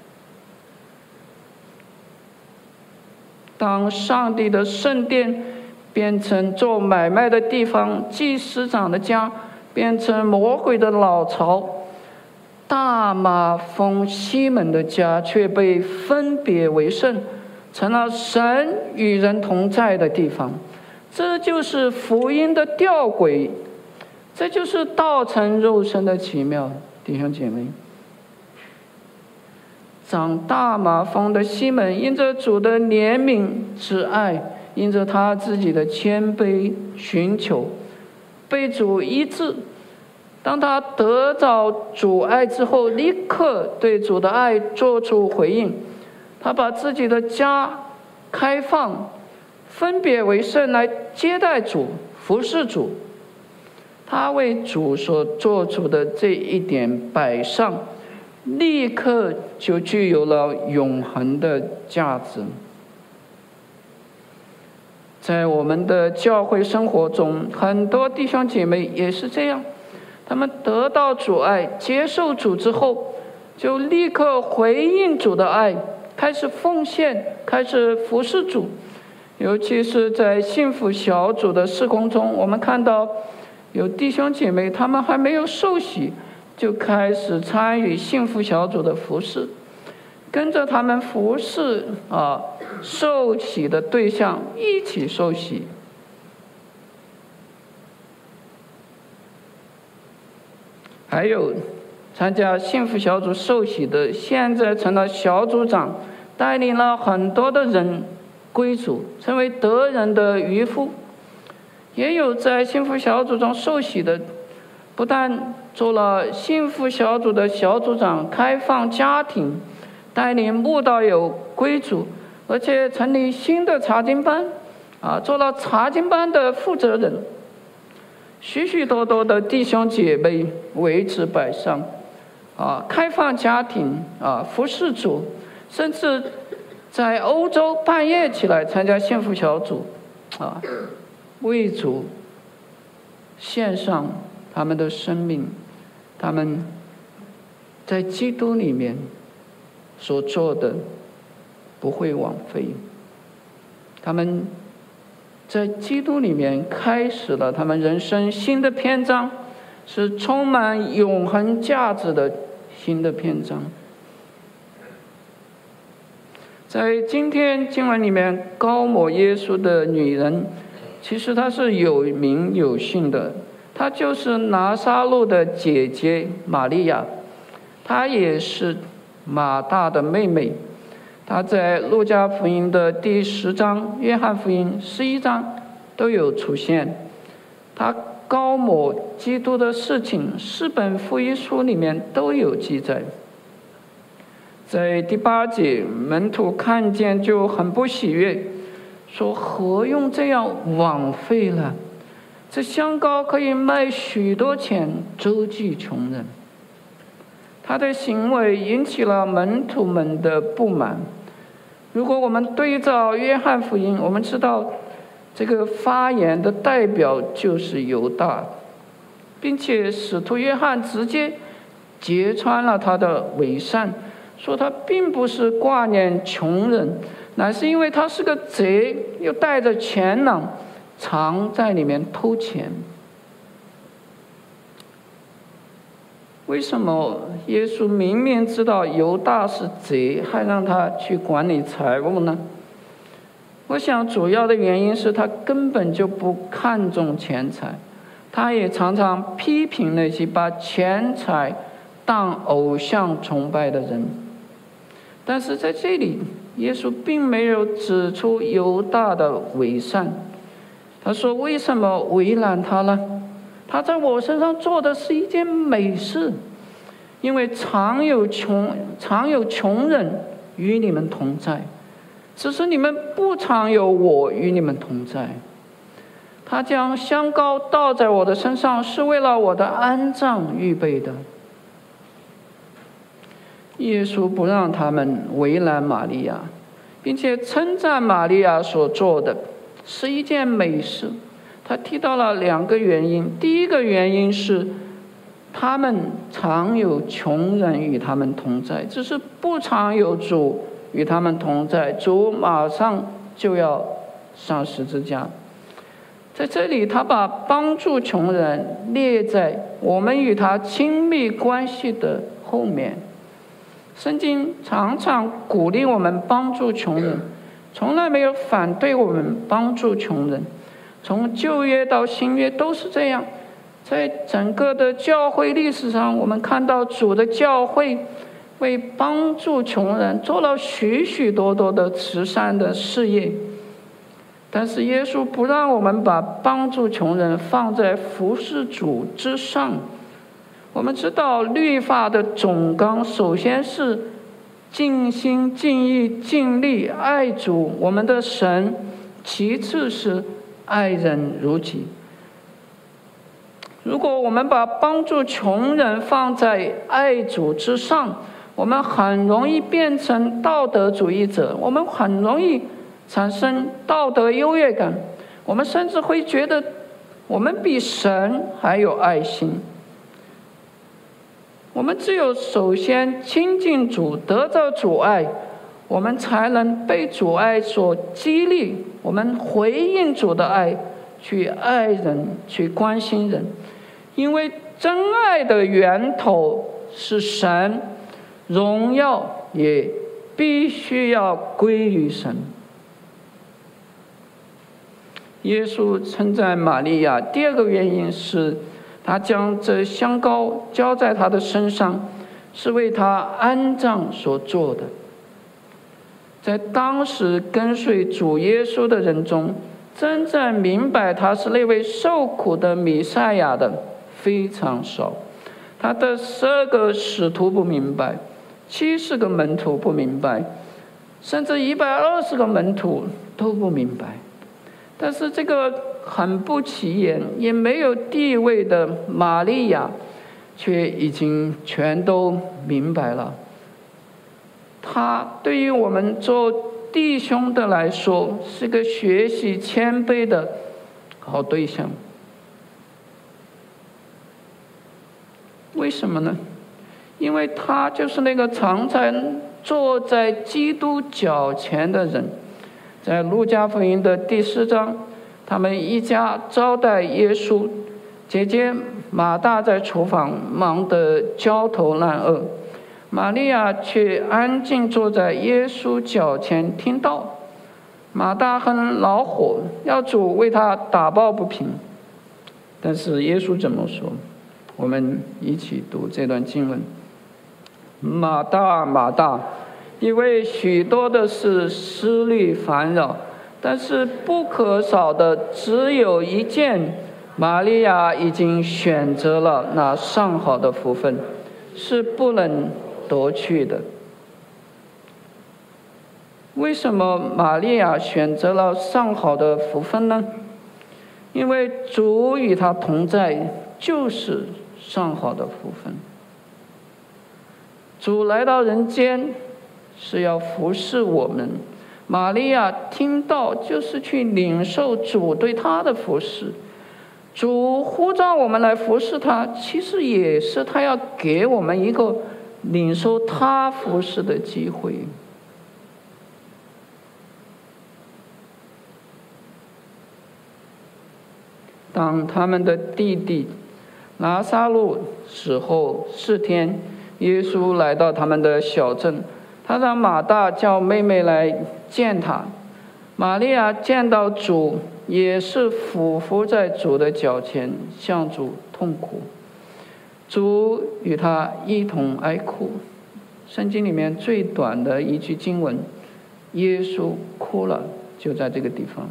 当上帝的圣殿变成做买卖的地方，祭司长的家变成魔鬼的老巢，大麻风西门的家却被分别为圣，成了神与人同在的地方。这就是福音的吊诡，这就是道成肉身的奇妙。弟兄姐妹，长大麻风的西门因着主的怜悯之爱，因着他自己的谦卑寻求，被主医治。当他得着主爱之后，立刻对主的爱做出回应。他把自己的家开放，分别为圣，来接待主，服侍主。他为主所做出的这一点摆上，立刻就具有了永恒的价值。在我们的教会生活中，很多弟兄姐妹也是这样，他们得到主爱，接受主之后，就立刻回应主的爱，开始奉献，开始服侍主。尤其是在幸福小组的事工中，我们看到有弟兄姐妹，他们还没有受洗，就开始参与幸福小组的服侍，跟着他们服侍受洗的对象一起受洗。还有参加幸福小组受洗的，现在成了小组长，带领了很多的人归主，成为得人的渔夫。也有在幸福小组中受洗的， 不但做了幸福小组的小组长，开放家庭，带领慕道友归主，而且成立新的查经班，做了查经班的负责人。许许多多的弟兄姐妹为之摆上，开放家庭，服侍主，甚至在欧洲半夜起来参加幸福小组，为主献上他们的生命，他们在基督里面所做的不会枉费。他们在基督里面开始了他们人生新的篇章，是充满永恒价值的新的篇章。在今天经文里面高抹耶稣的女人，其实她是有名有姓的，她就是拿撒路的姐姐玛利亚，她也是马大的妹妹。她在路加福音的第10章、约翰福音11章都有出现。她高抹基督的事情，4本福音书里面都有记载。在第8节，门徒看见就很不喜悦，说何用这样枉费了？这香膏可以卖许多钱，周济穷人。他的行为引起了门徒们的不满。如果我们对照约翰福音，我们知道这个发言的代表就是犹大，并且使徒约翰直接揭穿了他的伪善，说他并不是挂念穷人，乃是因为他是个贼，又带着钱囊，常在里面偷钱。为什么耶稣明明知道犹大是贼，还让他去管理财物呢？我想主要的原因是他根本就不看重钱财，他也常常批评那些把钱财当偶像崇拜的人。但是在这里，耶稣并没有指出犹大的伪善。他说：为什么为难他呢？他在我身上做的是一件美事，因为常有穷人与你们同在，只是你们不常有我与你们同在。他将香膏倒在我的身上，是为了我的安葬预备的。耶稣不让他们为难玛利亚，并且称赞玛利亚所做的是一件美事。他提到了2个原因。第一个原因是他们常有穷人与他们同在，只是不常有主与他们同在，主马上就要上十字架。在这里他把帮助穷人列在我们与他亲密关系的后面。圣经常常鼓励我们帮助穷人，从来没有反对我们帮助穷人。从旧约到新约都是这样。在整个的教会历史上，我们看到主的教会为帮助穷人做了许许多多的慈善的事业。但是耶稣不让我们把帮助穷人放在服侍主之上。我们知道律法的总纲首先是尽心尽意尽力爱主我们的神，其次是爱人如己。如果我们把帮助穷人放在爱主之上，我们很容易变成道德主义者，我们很容易产生道德优越感，我们甚至会觉得我们比神还有爱心。我们只有首先亲近主，得到主爱，我们才能被主爱所激励，我们回应主的爱，去爱人，去关心人。因为真爱的源头是神，荣耀也必须要归于神。耶稣称赞玛利亚，第2个原因是他将这香膏浇在他的身上，是为他安葬所做的。在当时跟随主耶稣的人中，真正明白他是那位受苦的弥赛亚的非常少。他的12个使徒不明白，70个门徒不明白，甚至120个门徒都不明白。但是这个很不起眼也没有地位的玛利亚，却已经全都明白了。他对于我们做弟兄的来说，是个学习谦卑的好对象。为什么呢？因为他就是那个常常坐在基督脚前的人。在路加福音的第4章，他们一家招待耶稣，姐姐马大在厨房忙得焦头烂额，玛利亚却安静坐在耶稣脚前听道。马大很恼火，要主为他打抱不平。但是耶稣怎么说？我们一起读这段经文：马大，马大，因为许多的事思虑烦扰，但是不可少的只有一件。玛利亚已经选择了那上好的福分，是不能夺去的。为什么玛利亚选择了上好的福分呢？因为主与她同在，就是上好的福分。主来到人间是要服侍我们，玛利亚听到就是去领受主对她的服侍。主呼召我们来服侍他，其实也是他要给我们一个领受他服侍的机会。当他们的弟弟拿撒路死后4天，耶稣来到他们的小镇，他让马大叫妹妹来见他。玛利亚见到主，也是俯伏在主的脚前，向主痛哭。主与他一同哀哭。圣经里面最短的一句经文，耶稣哭了，就在这个地方。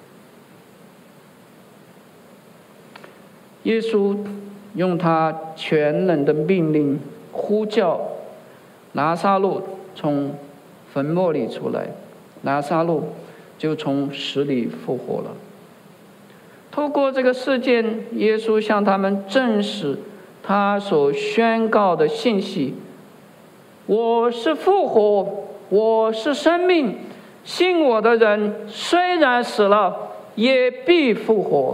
耶稣用他全能的命令呼叫拿撒路从坟墓里出来，拿撒路就从死里复活了。透过这个事件，耶稣向他们证实他所宣告的信息：我是复活，我是生命，信我的人虽然死了，也必复活。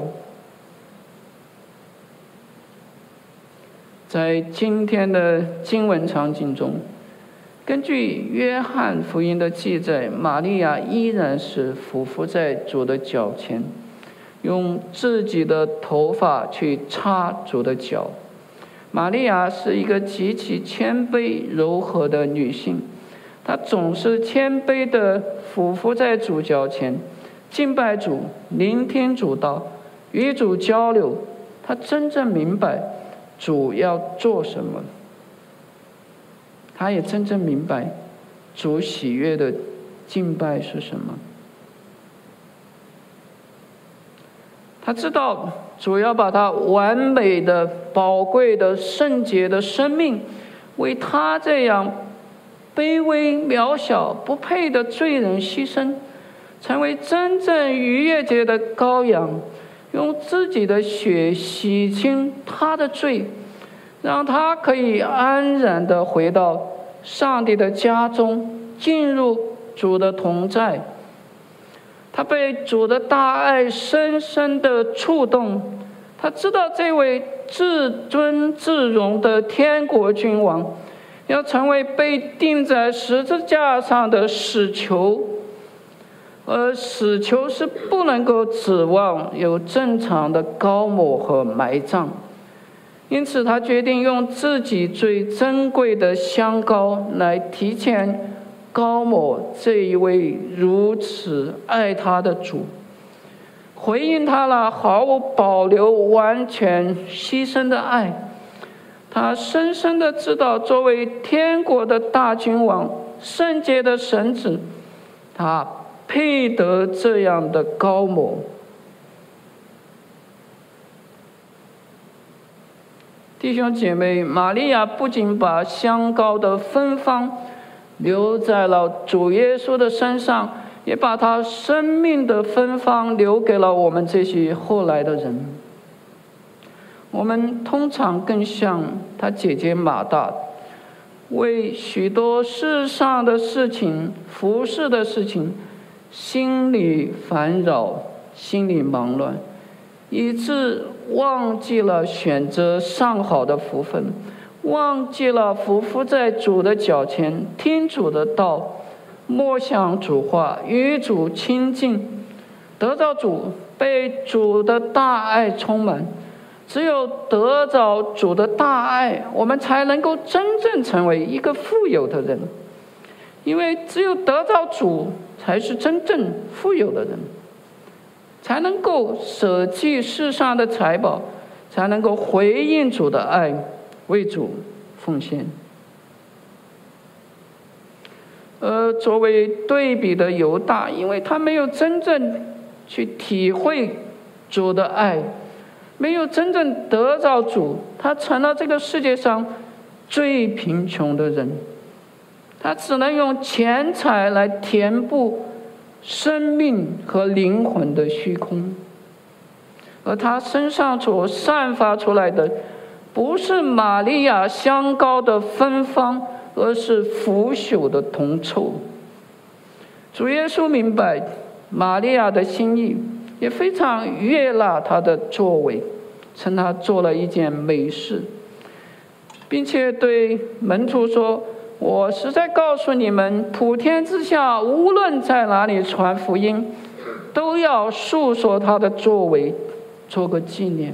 在今天的经文场景中，根据约翰福音的记载，玛利亚依然是俯伏在主的脚前，用自己的头发去擦主的脚。玛利亚是一个极其谦卑柔和的女性，她总是谦卑地俯伏在主脚前，敬拜主，聆听主道，与主交流。她真正明白主要做什么，他也真正明白主喜悦的敬拜是什么。他知道主要把他完美的、宝贵的、圣洁的生命，为他这样卑微渺小不配的罪人牺牲，成为真正逾越节的羔羊，用自己的血洗清他的罪，让他可以安然地回到上帝的家中，进入主的同在。他被主的大爱深深地触动，他知道这位至尊至荣的天国君王要成为被钉在十字架上的死囚，而死囚是不能够指望有正常的膏抹和埋葬。因此他决定用自己最珍贵的香膏来提前膏抹这一位如此爱他的主，回应他那毫无保留、完全牺牲的爱。他深深地知道，作为天国的大君王、圣洁的神子，他配得这样的膏抹。 弟兄姐妹，玛利亚不仅把香膏的芬芳留在了主耶稣的身上，也把他生命的芬芳留给了我们这些后来的人。我们通常更像他姐姐马大，为许多世上的事情、服事的事情，心里烦扰，心里忙乱，以致忘记了选择上好的福分，忘记了匍匐在主的脚前，听主的道，默想主话，与主亲近，得着主，被主的大爱充满。只有得着主的大爱，我们才能够真正成为一个富有的人。因为只有得着主，才是真正富有的人，才能够舍弃世上的财宝，才能够回应主的爱，为主奉献。作为对比的犹大，因为他没有真正去体会主的爱，没有真正得着主，他成了这个世界上最贫穷的人。他只能用钱财来填补生命和灵魂的虚空，而他身上所散发出来的，不是玛利亚香膏的芬芳，而是腐朽的铜臭。主耶稣明白玛利亚的心意，也非常悦纳他的作为，称他做了一件美事，并且对门徒说：我实在告诉你们，普天之下无论在哪里传福音，都要述说他的作为，做个纪念。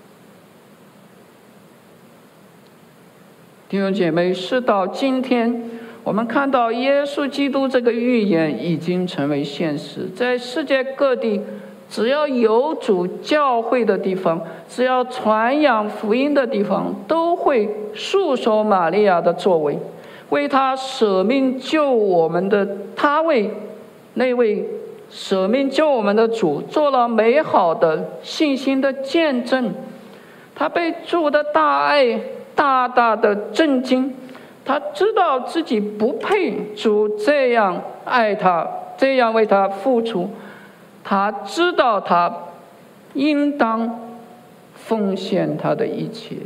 弟兄姐妹，事到今天，我们看到耶稣基督这个预言已经成为现实，在世界各地，只要有主教会的地方，只要传扬福音的地方，都会述说玛利亚的作为，为他舍命救我们的，他为那位舍命救我们的主做了美好的信心的见证。他被主的大爱大大的震惊，他知道自己不配主这样爱他，这样为他付出，他知道他应当奉献他的一切。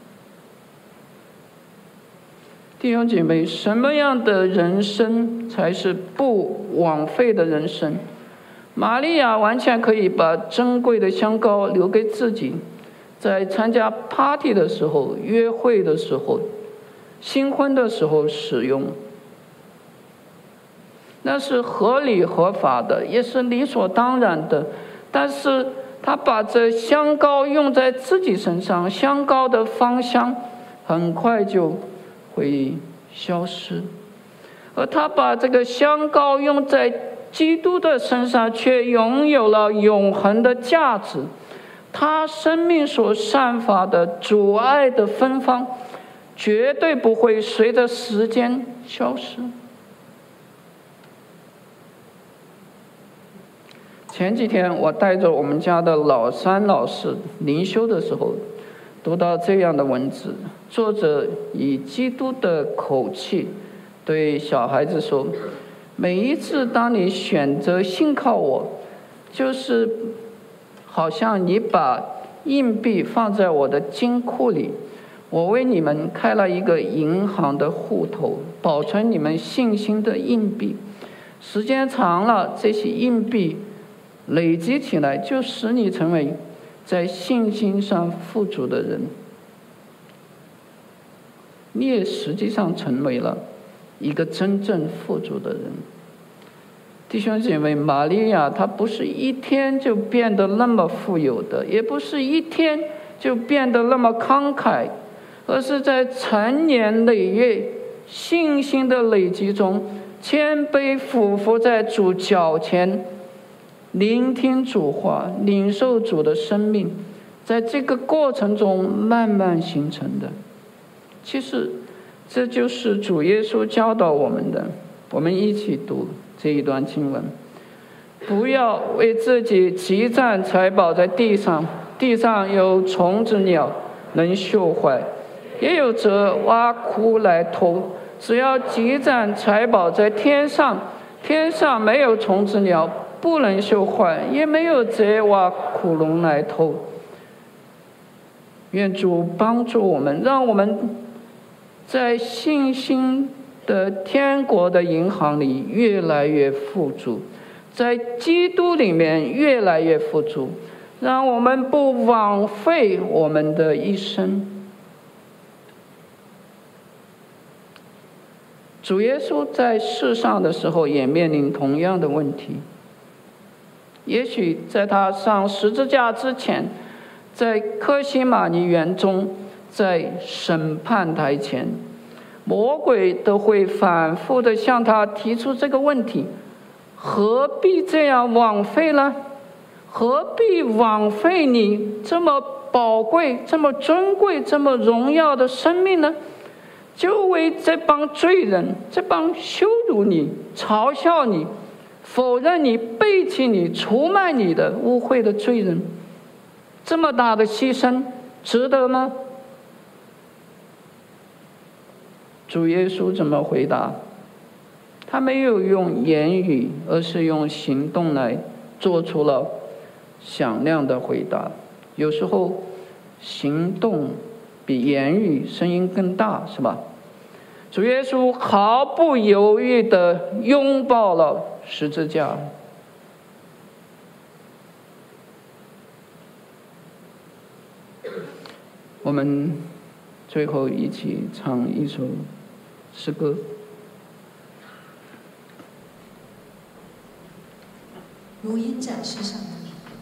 弟兄姐妹，什么样的人生才是不枉费的人生？玛利亚完全可以把珍贵的香膏留给自己，在参加 party 的时候、约会的时候、新婚的时候使用，那是合理合法的，也是理所当然的。但是他把这香膏用在自己身上，香膏的芳香很快就会消失，而他把这个香膏用在基督的身上，却拥有了永恒的价值。他生命所散发的主爱的芬芳，绝对不会随着时间消失。前几天我带着我们家的老三老四灵修的时候，读到这样的文字，作者以基督的口气对小孩子说：每一次当你选择信靠我，就是好像你把硬币放在我的金库里，我为你们开了一个银行的户头，保存你们信心的硬币。时间长了，这些硬币累积起来，就使你成为在信心上富足的人。你也实际上成为了一个真正富足的人。弟兄姐妹，玛利亚她不是一天就变得那么富有的，也不是一天就变得那么慷慨，而是在成年累月信心的累积中，谦卑俯伏在主脚前，聆听主话，领受主的生命，在这个过程中慢慢形成的。其实这就是主耶稣教导我们的。我们一起读这一段经文：不要为自己积攒财宝在地上，地上有虫子鸟能锈坏， 也有者挖窟来偷。只要积攒财宝在天上，天上没有虫子鸟不能修坏，也没有贼挖窟窿来偷。愿主帮助我们，让我们在信心的天国的银行里越来越富足，在基督里面越来越富足，让我们不枉费我们的一生。主耶稣在世上的时候也面临同样的问题。也许在他上十字架之前，在客西马尼园中，在审判台前，魔鬼都会反复地向他提出这个问题：何必这样枉费呢？何必枉费你这么宝贵、这么尊贵、这么荣耀的生命呢？就为这帮罪人，这帮羞辱你、嘲笑你、否认你、背弃你、出卖你的污秽的罪人，这么大的牺牲，值得吗？主耶稣怎么回答？他没有用言语，而是用行动来做出了响亮的回答。有时候行动比言语声音更大，是吧？主耶稣毫不犹豫地拥抱了十字架。我们最后一起唱一首诗歌。 如鹰展翅上腾。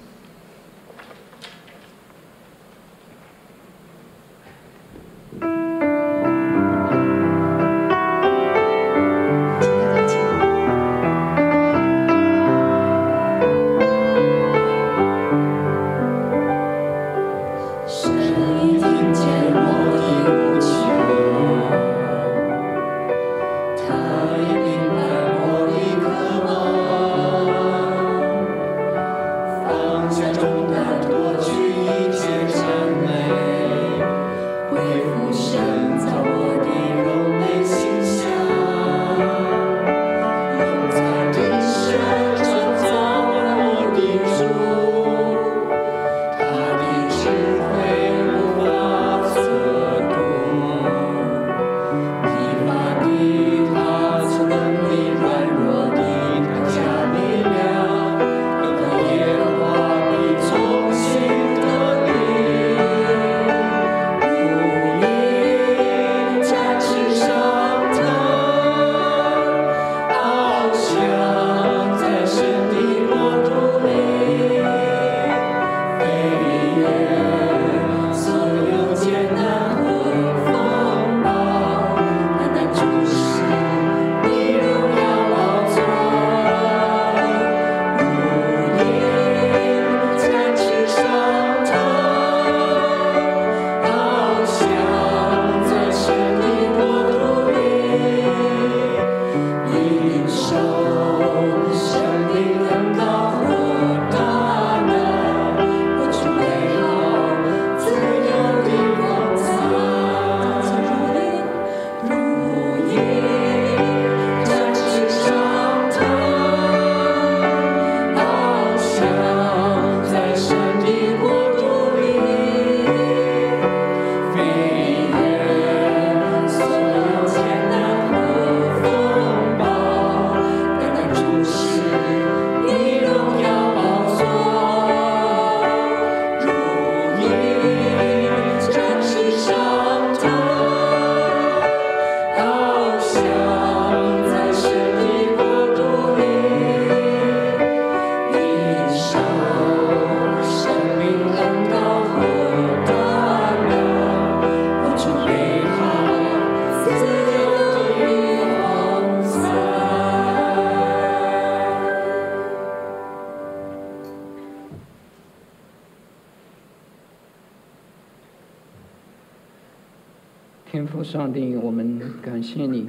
天父上帝，我们感谢你，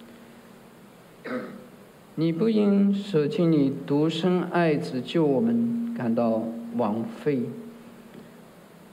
你不因舍弃你独生爱子救我们感到枉费。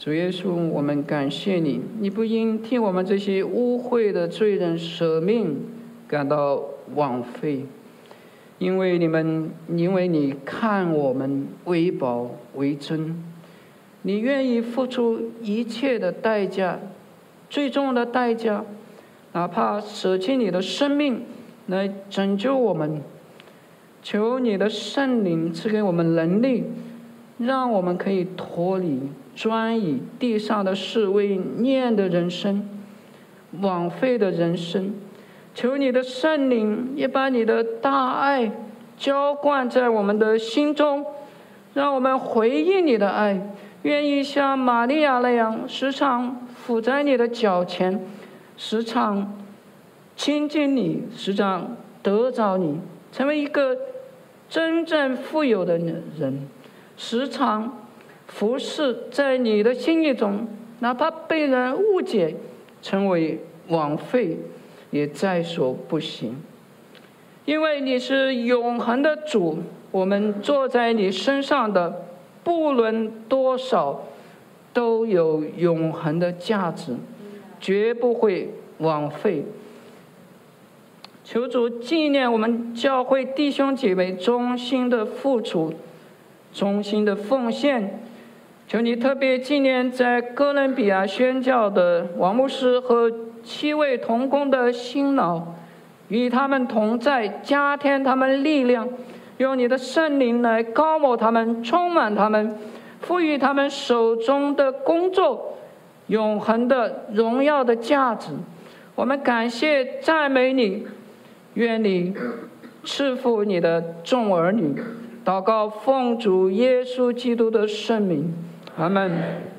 主耶稣，我们感谢你，你不因替我们这些污秽的罪人舍命感到枉费，因为你看我们为宝为珍，你愿意付出一切的代价，最重的代价，哪怕舍弃你的生命来拯救我们。求你的圣灵赐给我们能力，让我们可以脱离专以地上的事为念的人生，枉费的人生。求你的圣灵也把你的大爱浇灌在我们的心中，让我们回应你的爱，愿意像玛利亚那样，时常伏在你的脚前，时常亲近你，时常得着你，成为一个真正富有的人，时常服侍在你的心意中，哪怕被人误解成为枉费，也在所不行。因为你是永恒的主，我们坐在你身上的不论多少都有永恒的价值，绝不会枉费。求主纪念我们教会弟兄姐妹衷心的付出，衷心的奉献。求你特别纪念在哥伦比亚宣教的王牧师和7位同工的辛劳，与他们同在，加添他们力量，用你的圣灵来高抹他们，充满他们，赋予他们手中的工作永恒的荣耀的价值。我们感谢赞美你，愿你赐福你的众儿女，祷告奉主耶稣基督的圣名，阿们。